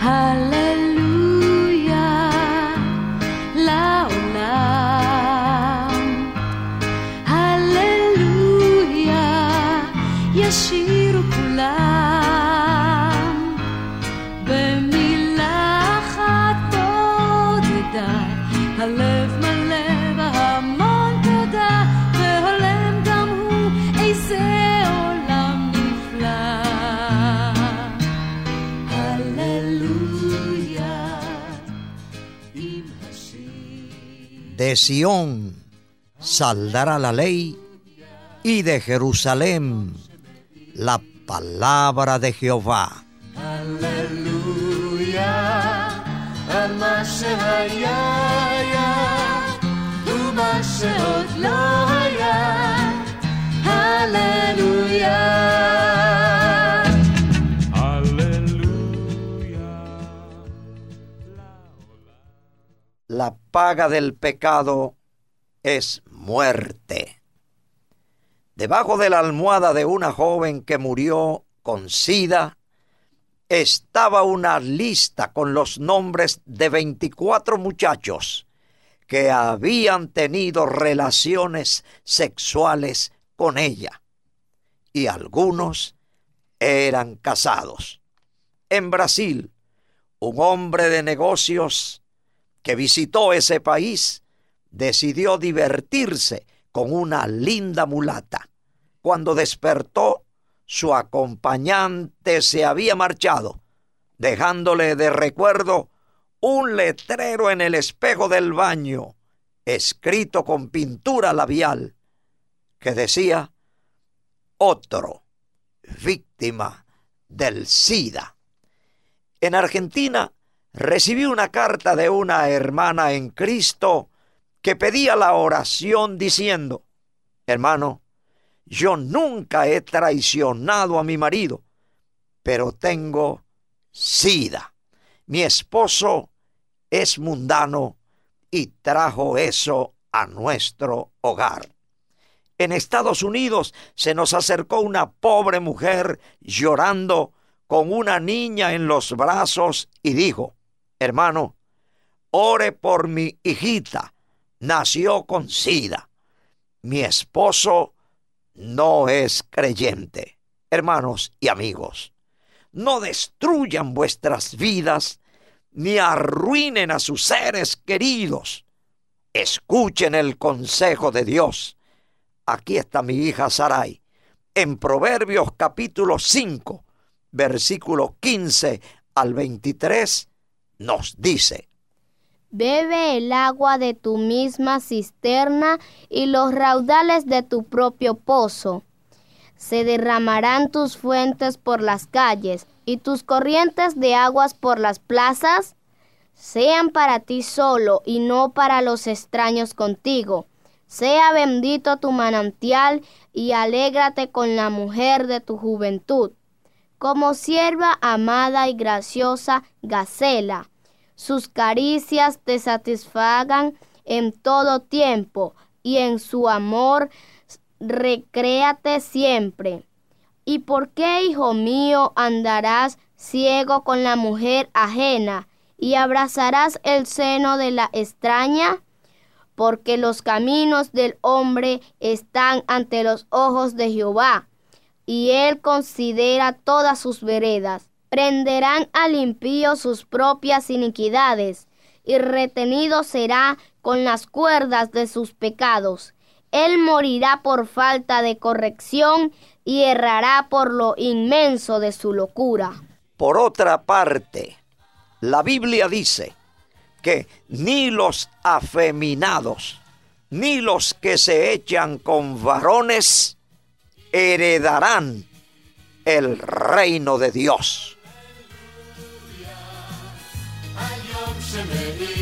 Hallelujah, לעולם. Hallelujah, ישירו כולם. במילה אחת תודה, הלב מלא והמון תודה, והולם גם הוא, איזה עולם נפלא. הללויה עם השיר. De Sión saldrá la ley y de Jerusalén la palabra de Jehová. Aleluya, על מה שהיה היה ומה שעוד לא היה. הללויה. La paga del pecado es muerte. Debajo de la almohada de una joven que murió con SIDA estaba una lista con los nombres de 24 muchachos que habían tenido relaciones sexuales con ella, y algunos eran casados. En Brasil, un hombre de negocios que visitó ese país decidió divertirse con una linda mulata. Cuando despertó, su acompañante se había marchado, dejándole de recuerdo un letrero en el espejo del baño, escrito con pintura labial, que decía: otro víctima del SIDA. En Argentina recibí una carta de una hermana en Cristo que pedía la oración diciendo: hermano, yo nunca he traicionado a mi marido, pero tengo SIDA. Mi esposo es mundano y trajo eso a nuestro hogar. En Estados Unidos se nos acercó una pobre mujer llorando con una niña en los brazos y dijo: hermano, ore por mi hijita, nació con SIDA. Mi esposo no es creyente. Hermanos y amigos, no destruyan vuestras vidas ni arruinen a sus seres queridos. Escuchen el consejo de Dios. Aquí está mi hija Sarai. En Proverbios capítulo 5, versículo 15 al 23, nos dice: bebe el agua de tu misma cisterna y los raudales de tu propio pozo. Se derramarán tus fuentes por las calles y tus corrientes de aguas por las plazas. Sean para ti solo y no para los extraños contigo. Sea bendito tu manantial y alégrate con la mujer de tu juventud. Como sierva amada y graciosa Gacela, sus caricias te satisfagan en todo tiempo, y en su amor recréate siempre. ¿Y por qué, hijo mío, andarás ciego con la mujer ajena, y abrazarás el seno de la extraña? Porque los caminos del hombre están ante los ojos de Jehová, y él considera todas sus veredas. Prenderán al impío sus propias iniquidades, y retenido será con las cuerdas de sus pecados. Él morirá por falta de corrección y errará por lo inmenso de su locura. Por otra parte, la Biblia dice que ni los afeminados, ni los que se echan con varones heredarán el reino de Dios. היום שמאיר